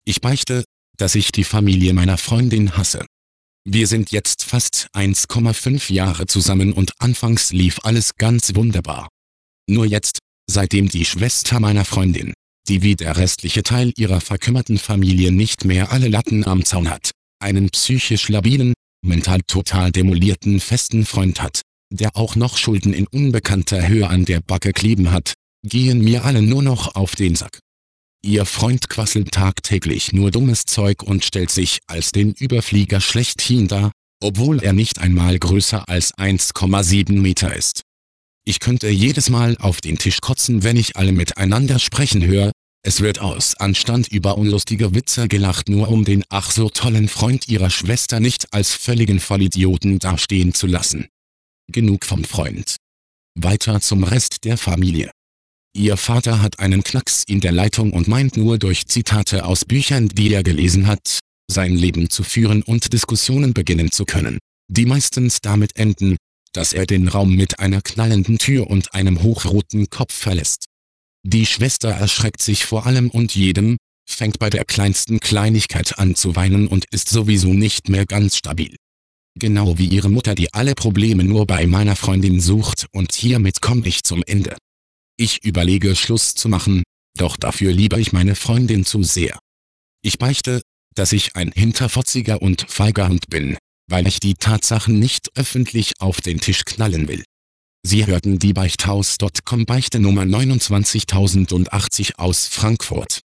Ich beichte, dass ich die Familie meiner Freundin hasse. Wir sind jetzt fast 1,5 Jahre zusammen und anfangs lief alles ganz wunderbar. Nur jetzt, seitdem die Schwester meiner Freundin, die wie der restliche Teil ihrer verkümmerten Familie nicht mehr alle Latten am Zaun hat, einen psychisch labilen, mental total demolierten festen Freund hat, der auch noch Schulden in unbekannter Höhe an der Backe kleben hat, gehen mir alle nur noch auf den Sack. Ihr Freund quasselt tagtäglich nur dummes Zeug und stellt sich als den Überflieger schlechthin dar, obwohl er nicht einmal größer als 1,7 Meter ist. Ich könnte jedes Mal auf den Tisch kotzen, wenn ich alle miteinander sprechen höre. Es wird aus Anstand über unlustige Witze gelacht, nur um den ach so tollen Freund ihrer Schwester nicht als völligen Vollidioten dastehen zu lassen. Genug vom Freund. Weiter zum Rest der Familie. Ihr Vater hat einen Knacks in der Leitung und meint nur durch Zitate aus Büchern, die er gelesen hat, sein Leben zu führen und Diskussionen beginnen zu können, die meistens damit enden, dass er den Raum mit einer knallenden Tür und einem hochroten Kopf verlässt. Die Schwester erschreckt sich vor allem und jedem, fängt bei der kleinsten Kleinigkeit an zu weinen und ist sowieso nicht mehr ganz stabil. Genau wie ihre Mutter, die alle Probleme nur bei meiner Freundin sucht, und hiermit komme ich zum Ende. Ich überlege, Schluss zu machen, doch dafür liebe ich meine Freundin zu sehr. Ich beichte, dass ich ein hinterfotziger und feiger Hund bin, weil ich die Tatsachen nicht öffentlich auf den Tisch knallen will. Sie hörten die Beichthaus.com Beichte Nummer 29080 aus Frankfurt.